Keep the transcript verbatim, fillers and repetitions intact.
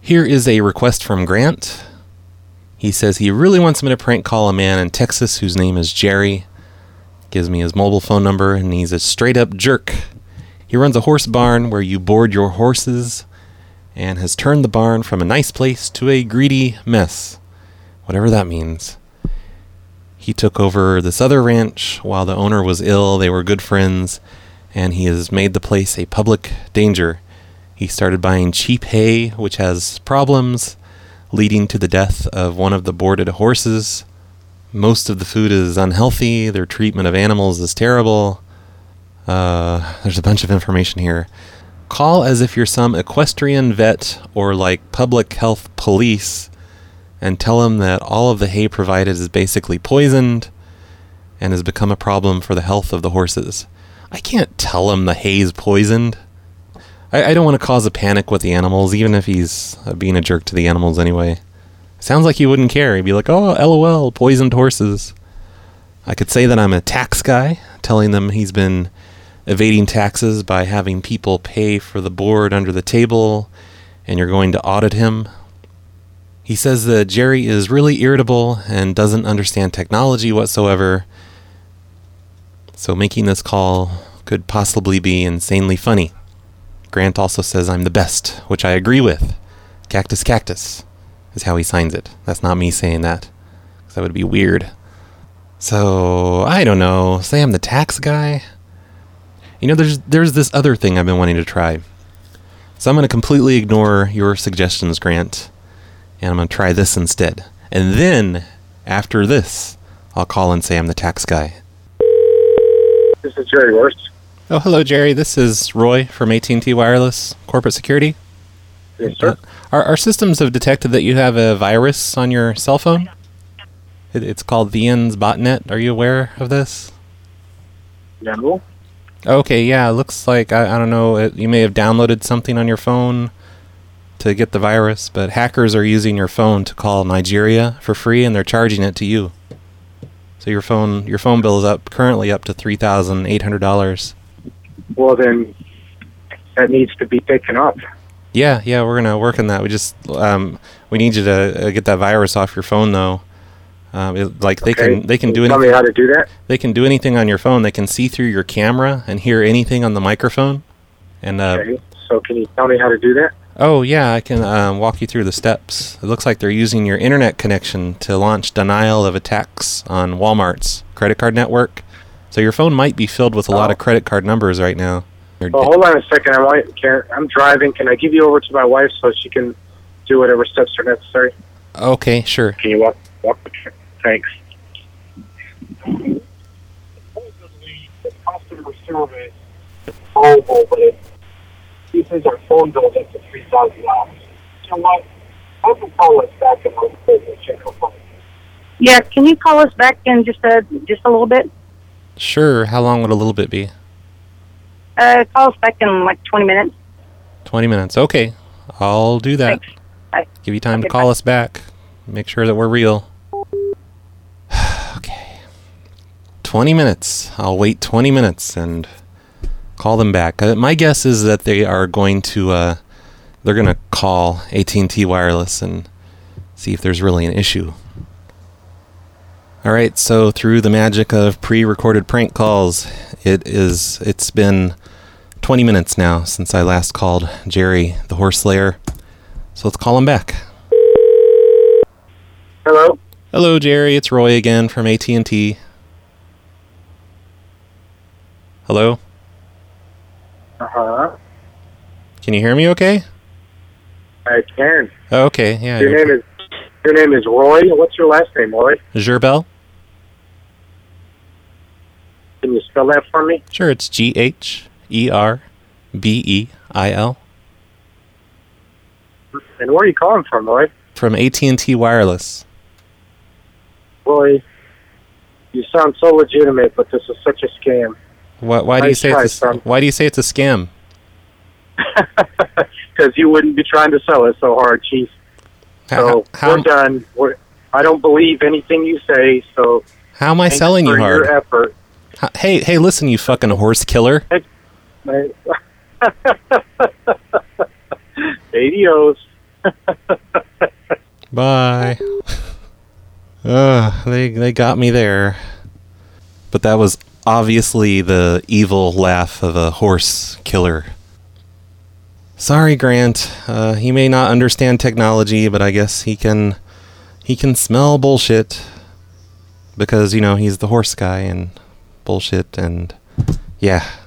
Here is a request from Grant. He says he really wants me to prank call a man in Texas whose name is Jerry. Gives me his mobile phone number, and he's a straight-up jerk. He runs a horse barn where you board your horses and has turned the barn from a nice place to a greedy mess. Whatever that means. He took over this other ranch while the owner was ill. They were good friends, and he has made the place a public danger. He started buying cheap hay, which has problems, leading to the death of one of the boarded horses. Most of the food is unhealthy. Their treatment of animals is terrible. Uh, there's a bunch of information here. Call as if you're some equestrian vet or like public health police and tell them that all of the hay provided is basically poisoned and has become a problem for the health of the horses. I can't tell him the hay's poisoned. I, I don't want to cause a panic with the animals, even if he's uh, being a jerk to the animals anyway. Sounds like he wouldn't care. He'd be like, oh, LOL, poisoned horses. I could say that I'm a tax guy, telling them he's been evading taxes by having people pay for the board under the table, and you're going to audit him. He says that Jerry is really irritable and doesn't understand technology whatsoever, so making this call could possibly be insanely funny. Grant also says I'm the best, which I agree with. Cactus Cactus is how he signs it. That's not me saying that, because that would be weird. So, I don't know. Say I'm the tax guy? You know, there's there's this other thing I've been wanting to try. So I'm going to completely ignore your suggestions, Grant, and I'm going to try this instead. And then, after this, I'll call and say I'm the tax guy. This is Jerry Worst. Oh, hello, Jerry. This is Roy from A T and T Wireless Corporate Security. Yes, sir. Uh, our, our systems have detected that you have a virus on your cell phone. It, it's called V N's Botnet. Are you aware of this? No. Okay, yeah. It looks like, I, I don't know, it, you may have downloaded something on your phone to get the virus, but hackers are using your phone to call Nigeria for free, and they're charging it to you. So your phone your phone bill is up currently up to three thousand eight hundred dollars. Well, then that needs to be taken up. Yeah, yeah, we're gonna work on that. We just um, we need you to uh, get that virus off your phone, though. Um, it, like they Okay. can they can Can do you anything. Tell me how to do that. They can do anything on your phone. They can see through your camera and hear anything on the microphone. And uh, Okay. So can you tell me how to do that? oh yeah, I can um, walk you through the steps. It looks like they're using your internet connection to launch denial of attacks on Walmart's credit card network. So your phone might be filled with a lot Oh. of credit card numbers right now. You're Well, di- hold on a second. I want, can, I'm driving. Can I give you over to my wife so she can do whatever steps are necessary? okay, sure. Can you walk? Walk with her? Thanks. The customer service is horrible, but it uses our phone bill up to three thousand dollars. You know what? I can call us back and I'll check her phone. Yeah, can you call us back in just a just a little bit? Sure. How long would a little bit be? Uh, call us back in like twenty minutes. twenty minutes. Okay. I'll do that. Thanks. Bye. Give you time to Okay, call bye. us back. Make sure that we're real. Okay. twenty minutes. I'll wait twenty minutes and call them back. Uh, my guess is that they are going to, uh, they're going to call A T and T Wireless and see if there's really an issue. All right, so through the magic of pre-recorded prank calls, it is, it's been twenty minutes now since I last called Jerry, the horse slayer. So let's call him back. Hello? Hello, Jerry. It's Roy again from A T and T. Hello? Uh-huh. Can you hear me okay? I can. Oh, okay, yeah. Your name is your name is Roy. What's your last name, Roy? Gerbel? Can you spell that for me? Sure, it's G H E R B E I L. And where are you calling from, Roy? From A T and T Wireless. Roy, you sound so legitimate, but this is such a scam. Why, why do you Nice say try, it's a, son. why do you say it's a scam? Because you wouldn't be trying to sell it so hard, Chief. So How, we're how, done. We're, I don't believe anything you say. So how am I thanks selling you for hard? your effort. How- Hey, hey, listen, you fucking horse killer. My- Adios. Bye. Uh, they they got me there. But that was obviously the evil laugh of a horse killer. Sorry, Grant. Uh, he may not understand technology, but I guess he can he can smell bullshit. Because, you know, he's the horse guy and bullshit and yeah.